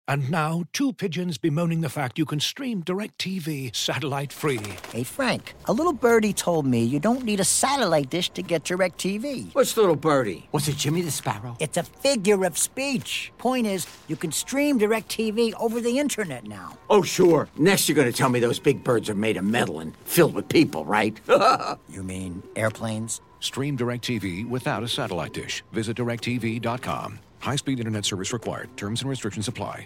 And now, two pigeons bemoaning the fact you can stream DirecTV satellite-free. Hey, Frank, a little birdie told me you don't need a satellite dish to get DirecTV. What's little birdie? Was it Jimmy the Sparrow? It's a figure of speech. Point is, you can stream DirecTV over the internet now. Oh, sure. Next you're going to tell me those big birds are made of metal and filled with people, right? You mean airplanes? Stream DirecTV without a satellite dish. Visit DirecTV.com. High-speed internet service required. Terms and restrictions apply.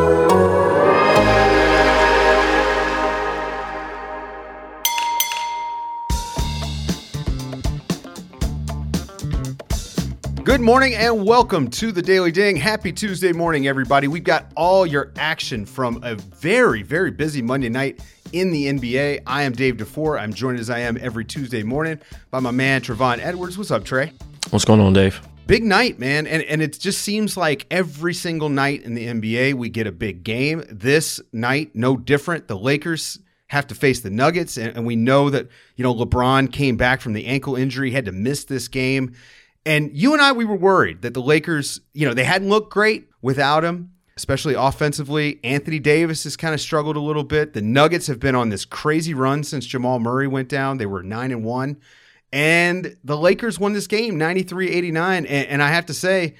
Good morning and welcome to the Daily Ding. Happy Tuesday morning, everybody. We've got all your action from a very, very busy Monday night in the NBA. I am Dave DeFore. I'm joined as I am every Tuesday morning by my man, Trevon Edwards. What's up, Trey? What's going on, Dave? Big night, man. And it just seems like every single night in the NBA, we get a big game. This night, no different. The Lakers have to face the Nuggets. And we know that, LeBron came back from the ankle injury, had to miss this game. And you and I, we were worried that the Lakers, they hadn't looked great without him, especially offensively. Anthony Davis has kind of struggled a little bit. The Nuggets have been on this crazy run since Jamal Murray went down. They were 9-1. And the Lakers won this game 93-89. And I have to say,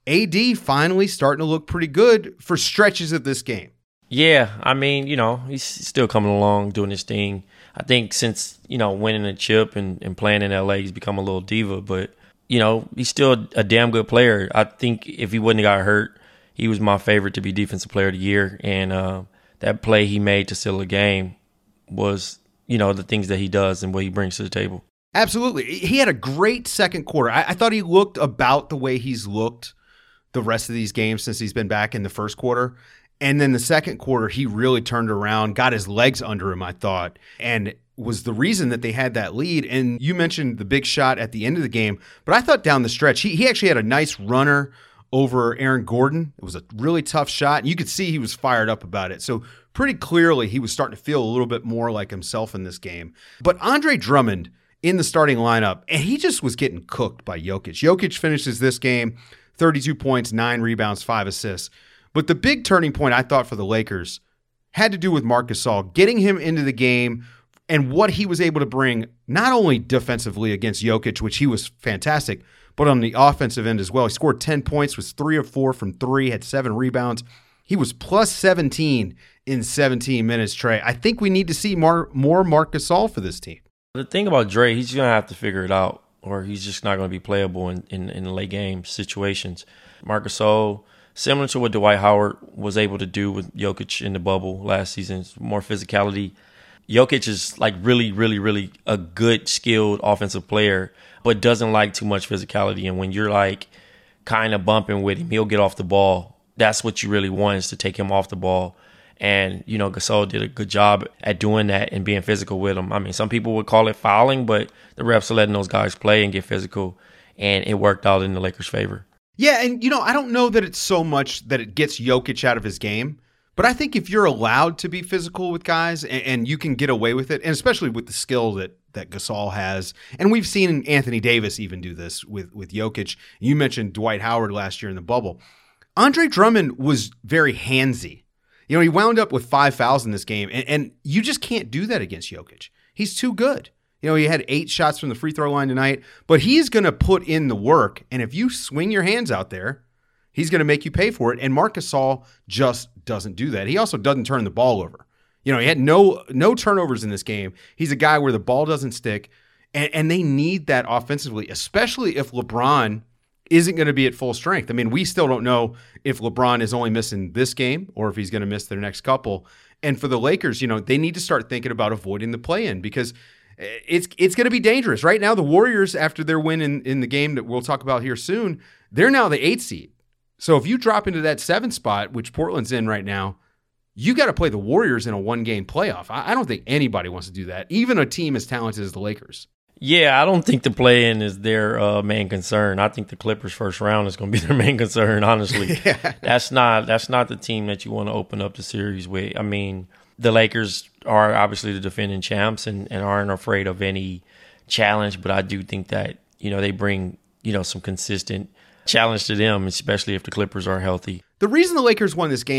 AD finally starting to look pretty good for stretches of this game. Yeah, I mean, he's still coming along doing his thing. I think since, winning a chip and playing in LA, he's become a little diva. But, he's still a damn good player. I think if he wouldn't have got hurt, he was my favorite to be Defensive Player of the Year. And that play he made to seal the game was, the things that he does and what he brings to the table. Absolutely. He had a great second quarter. I thought he looked about the way he's looked the rest of these games since he's been back in the first quarter. And then the second quarter, he really turned around, got his legs under him, I thought, and was the reason that they had that lead. And you mentioned the big shot at the end of the game, but I thought down the stretch, he actually had a nice runner over Aaron Gordon. It was a really tough shot. And you could see he was fired up about it. So pretty clearly, he was starting to feel a little bit more like himself in this game. But Andre Drummond in the starting lineup, and he just was getting cooked by Jokic. Jokic finishes this game 32 points, 9 rebounds, 5 assists. But the big turning point I thought for the Lakers had to do with Marc Gasol, getting him into the game and what he was able to bring, not only defensively against Jokic, which he was fantastic, but on the offensive end as well. He scored 10 points, was 3 of 4 from 3, had 7 rebounds. He was plus 17 in 17 minutes, Trey. I think we need to see more Marc Gasol for this team. The thing about Dre, he's going to have to figure it out, or he's just not going to be playable in late game situations. Marc Gasol, similar to what Dwight Howard was able to do with Jokic in the bubble last season, more physicality. Jokic is like really, really, really a good, skilled offensive player, but doesn't like too much physicality. And when you're like kind of bumping with him, he'll get off the ball. That's what you really want, is to take him off the ball. And, Gasol did a good job at doing that and being physical with him. I mean, some people would call it fouling, but the refs are letting those guys play and get physical, and it worked out in the Lakers' favor. Yeah, and, I don't know that it's so much that it gets Jokic out of his game, but I think if you're allowed to be physical with guys and you can get away with it, and especially with the skill that Gasol has, and we've seen Anthony Davis even do this with Jokic. You mentioned Dwight Howard last year in the bubble. Andre Drummond was very handsy. He wound up with 5 fouls in this game, and you just can't do that against Jokic. He's too good. He had 8 shots from the free throw line tonight, but he's going to put in the work, and if you swing your hands out there, he's going to make you pay for it, and Marc Gasol just doesn't do that. He also doesn't turn the ball over. He had no turnovers in this game. He's a guy where the ball doesn't stick, and they need that offensively, especially if LeBron isn't going to be at full strength. I mean, we still don't know if LeBron is only missing this game or if he's going to miss their next couple. And for the Lakers, they need to start thinking about avoiding the play-in because it's going to be dangerous. Right now, the Warriors, after their win in the game that we'll talk about here soon, they're now the 8th seed. So if you drop into that 7th spot, which Portland's in right now, you got to play the Warriors in a one-game playoff. I don't think anybody wants to do that, even a team as talented as the Lakers. Yeah, I don't think the play-in is their main concern. I think the Clippers' first round is going to be their main concern, honestly. Yeah. That's not the team that you want to open up the series with. I mean, the Lakers are obviously the defending champs and aren't afraid of any challenge, but I do think that, they bring, some consistent challenge to them, especially if the Clippers are healthy. The reason the Lakers won this game,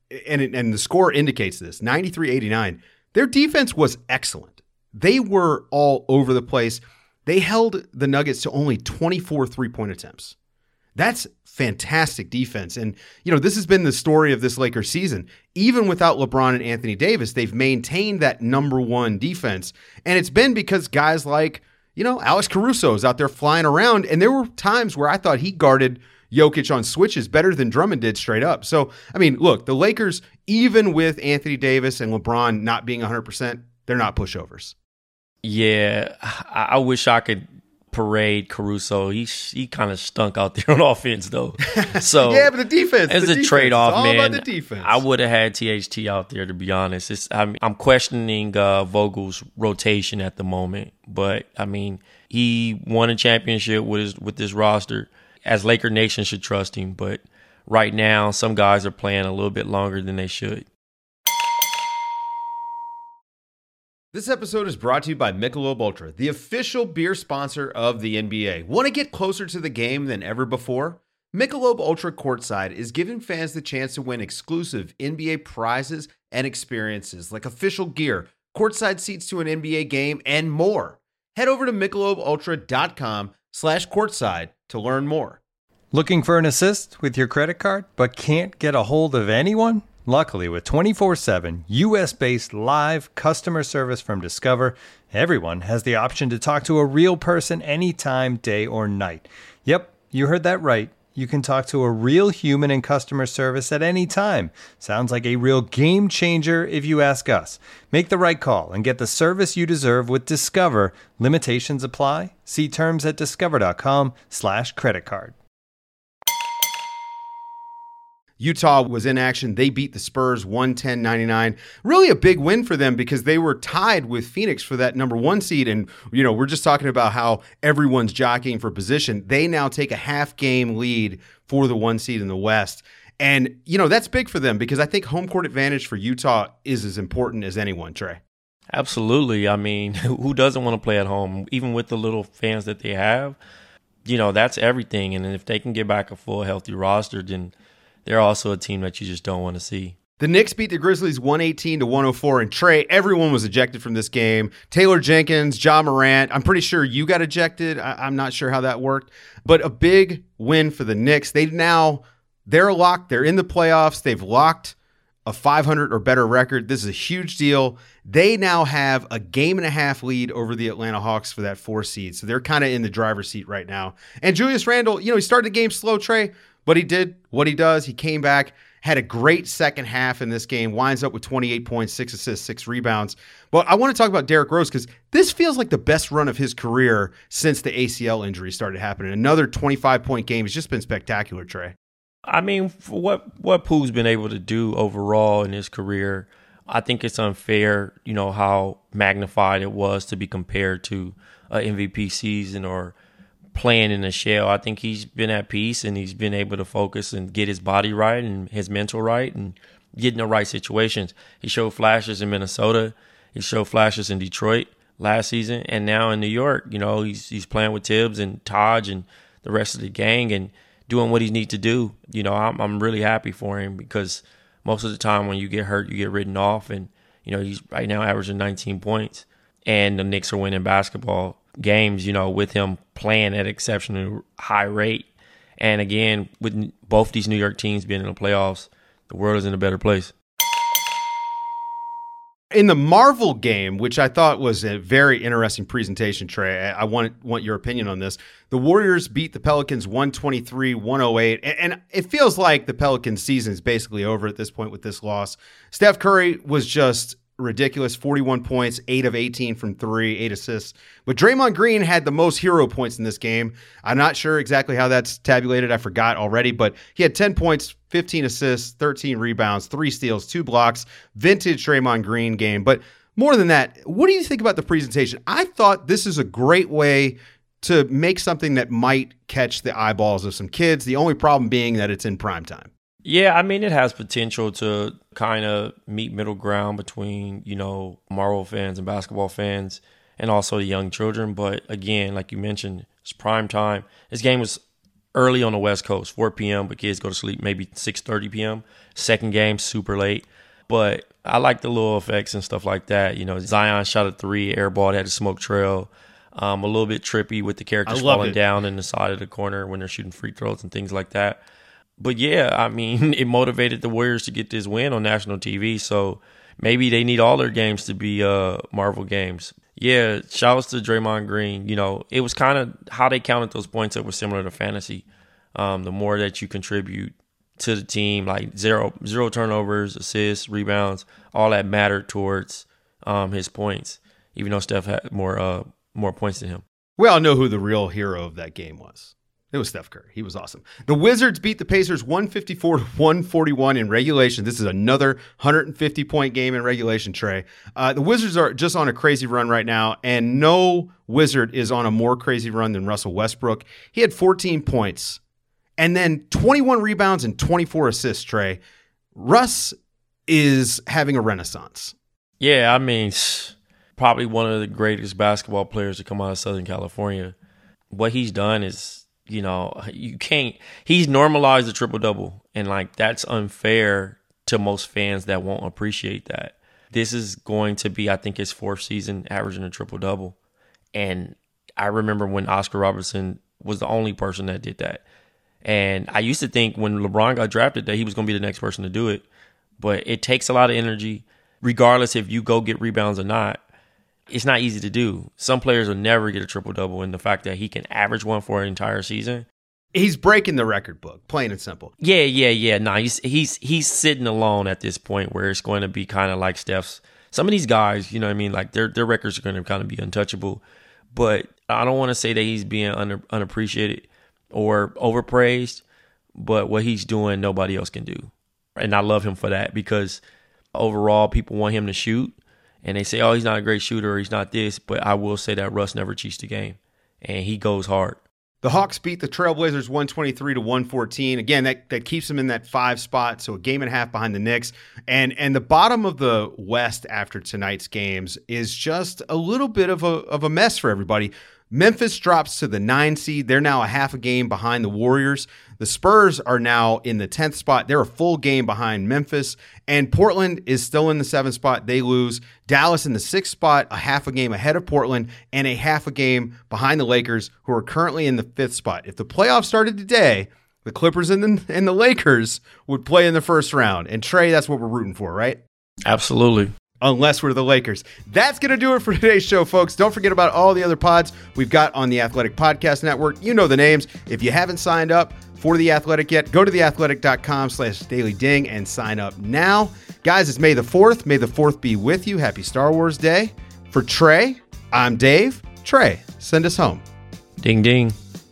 and the score indicates this, 93-89, their defense was excellent. They were all over the place. They held the Nuggets to only 24 three-point attempts. That's fantastic defense. And, this has been the story of this Lakers season. Even without LeBron and Anthony Davis, they've maintained that number one defense. And it's been because guys like, Alex Caruso is out there flying around. And there were times where I thought he guarded Jokic on switches better than Drummond did straight up. So, look, the Lakers, even with Anthony Davis and LeBron not being 100%, they're not pushovers. Yeah, I wish I could parade Caruso. He kind of stunk out there on offense, though. So yeah, but the defense. As a trade-off, it's all man, about the defense. I would have had THT out there, to be honest. I'm questioning Vogel's rotation at the moment, but he won a championship with this roster. As Laker Nation should trust him, but right now some guys are playing a little bit longer than they should. This episode is brought to you by Michelob Ultra, the official beer sponsor of the NBA. Want to get closer to the game than ever before? Michelob Ultra Courtside is giving fans the chance to win exclusive NBA prizes and experiences like official gear, courtside seats to an NBA game, and more. Head over to MichelobUltra.com/courtside to learn more. Looking for an assist with your credit card but can't get a hold of anyone? Luckily, with 24/7 U.S.-based live customer service from Discover, everyone has the option to talk to a real person anytime, day or night. Yep, you heard that right. You can talk to a real human in customer service at any time. Sounds like a real game changer if you ask us. Make the right call and get the service you deserve with Discover. Limitations apply. See terms at discover.com/creditcard. Utah was in action. They beat the Spurs 110-99. Really a big win for them because they were tied with Phoenix for that number one seed. And, we're just talking about how everyone's jockeying for position. They now take a half-game lead for the one seed in the West. And, that's big for them because I think home court advantage for Utah is as important as anyone, Trey. Absolutely. Who doesn't want to play at home? Even with the little fans that they have, that's everything. And if they can get back a full, healthy roster, then they're also a team that you just don't want to see. The Knicks beat the Grizzlies 118-104. And Trey, everyone was ejected from this game. Taylor Jenkins, Ja Morant. I'm pretty sure you got ejected. I'm not sure how that worked. But a big win for the Knicks. They're locked. They're in the playoffs. They've locked a 500 or better record. This is a huge deal. They now have a game and a half lead over the Atlanta Hawks for that 4 seed. So they're kind of in the driver's seat right now. And Julius Randle, he started the game slow, Trey, but he did what he does. He came back, had a great second half in this game, winds up with 28 points, 6 assists, 6 rebounds. But I want to talk about Derrick Rose because this feels like the best run of his career since the ACL injury started happening. Another 25-point game. It's just been spectacular, Trey. For what Pooh's been able to do overall in his career, I think it's unfair, how magnified it was to be compared to an MVP season or playing in a shell. I think he's been at peace and he's been able to focus and get his body right and his mental right and get in the right situations. He showed flashes in Minnesota. He showed flashes in Detroit last season. And now in New York, he's playing with Tibbs and Taj and the rest of the gang and doing what he needs to do. I'm really happy for him because most of the time when you get hurt, you get written off. And, he's right now averaging 19 points. And the Knicks are winning basketball games, with him playing at exceptionally high rate. And again, with both these New York teams being in the playoffs, the world is in a better place. In the Marvel game, which I thought was a very interesting presentation, Trey, I want your opinion on this. The Warriors beat the Pelicans 123-108, and it feels like the Pelicans' season is basically over at this point with this loss. Steph Curry was just ridiculous, 41 points, 8 of 18 from 3, 8 assists. But Draymond Green had the most hero points in this game. I'm not sure exactly how that's tabulated. I forgot already, but he had 10 points, 15 assists, 13 rebounds, 3 steals, 2 blocks, vintage Draymond Green game. But more than that, what do you think about the presentation? I thought this is a great way to make something that might catch the eyeballs of some kids. The only problem being that it's in prime time. Yeah, it has potential to kind of meet middle ground between, Marvel fans and basketball fans and also the young children. But again, like you mentioned, it's prime time. This game was early on the West Coast, 4 p.m., but kids go to sleep maybe 6:30 p.m. Second game, super late. But I like the little effects and stuff like that. You know, Zion shot a 3, airball, had a smoke trail. A little bit trippy with the characters falling down in the side of the corner when they're shooting free throws and things like that. But yeah, I mean, it motivated the Warriors to get this win on national TV. So maybe they need all their games to be Marvel games. Yeah, shouts to Draymond Green. You know, it was kind of how they counted those points that were similar to fantasy. The more that you contribute to the team, like zero turnovers, assists, rebounds, all that mattered towards his points, even though Steph had more points than him. We all know who the real hero of that game was. It was Steph Curry. He was awesome. The Wizards beat the Pacers 154-141 in regulation. This is another 150-point game in regulation, Trey. The Wizards are just on a crazy run right now, and no Wizard is on a more crazy run than Russell Westbrook. He had 14 points and then 21 rebounds and 24 assists, Trey. Russ is having a renaissance. Yeah, I mean, probably one of the greatest basketball players to come out of Southern California. What he's done is, you know, he's normalized the triple-double, and like that's unfair to most fans that won't appreciate that. This is going to be, I think, his 4th season averaging a triple-double. And I remember when Oscar Robertson was the only person that did that. And I used to think when LeBron got drafted that he was going to be the next person to do it. But it takes a lot of energy, regardless if you go get rebounds or not. It's not easy to do. Some players will never get a triple-double, and the fact that he can average one for an entire season. He's breaking the record book, plain and simple. Yeah. Nah, he's sitting alone at this point where it's going to be kind of like Steph's. Some of these guys, you know what I mean, like their records are going to kind of be untouchable. But I don't want to say that he's being unappreciated or overpraised, but what he's doing, nobody else can do. And I love him for that because overall, people want him to shoot. And they say, oh, he's not a great shooter or he's not this. But I will say that Russ never cheats the game. And he goes hard. The Hawks beat the Trailblazers 123-114. Again, that keeps them in that 5 spot, so a game and a half behind the Knicks. And the bottom of the West after tonight's games is just a little bit of a mess for everybody. Memphis drops to the 9 seed. They're now a half a game behind the Warriors. The Spurs are now in the 10th spot. They're a full game behind Memphis. And Portland is still in the 7th spot. They lose. Dallas in the 6th spot, a half a game ahead of Portland, and a half a game behind the Lakers, who are currently in the 5th spot. If the playoffs started today, the Clippers and the Lakers would play in the first round. And Trey, that's what we're rooting for, right? Absolutely. Unless we're the Lakers. That's going to do it for today's show, folks. Don't forget about all the other pods we've got on the Athletic Podcast Network. You know the names. If you haven't signed up for The Athletic yet, go to theathletic.com/dailyding and sign up now. Guys, it's May the 4th. May the 4th be with you. Happy Star Wars Day. For Trey, I'm Dave. Trey, send us home. Ding, ding.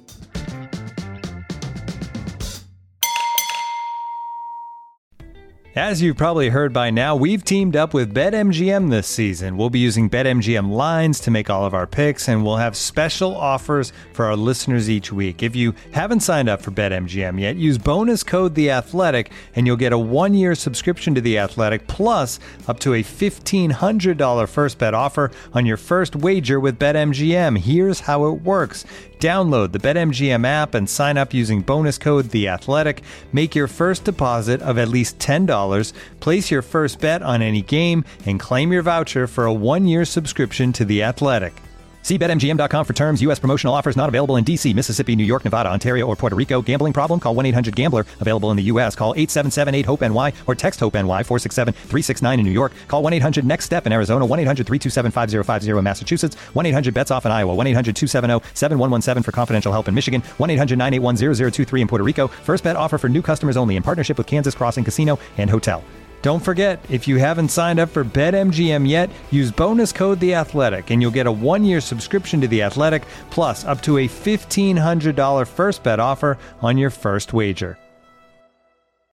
As you've probably heard by now, we've teamed up with BetMGM this season. We'll be using BetMGM lines to make all of our picks, and we'll have special offers for our listeners each week. If you haven't signed up for BetMGM yet, use bonus code THEATHLETIC, and you'll get a 1-year subscription to The Athletic, plus up to a $1,500 first bet offer on your first wager with BetMGM. Here's how it works. Download the BetMGM app and sign up using bonus code THEATHLETIC. Make your first deposit of at least $10. Place your first bet on any game and claim your voucher for a 1-year subscription to The Athletic. See BetMGM.com for terms. U.S. promotional offers not available in D.C., Mississippi, New York, Nevada, Ontario, or Puerto Rico. Gambling problem? Call 1-800-GAMBLER. Available in the U.S. Call 877-8-HOPE-NY or text HOPE-NY 467-369 in New York. Call 1-800-NEXT-STEP in Arizona. 1-800-327-5050 in Massachusetts. 1-800-BETS-OFF in Iowa. 1-800-270-7117 for confidential help in Michigan. 1-800-981-0023 in Puerto Rico. First bet offer for new customers only in partnership with Kansas Crossing Casino and Hotel. Don't forget, if you haven't signed up for BetMGM yet, use bonus code THEATHLETIC and you'll get a 1-year subscription to The Athletic, plus up to a $1,500 first bet offer on your first wager.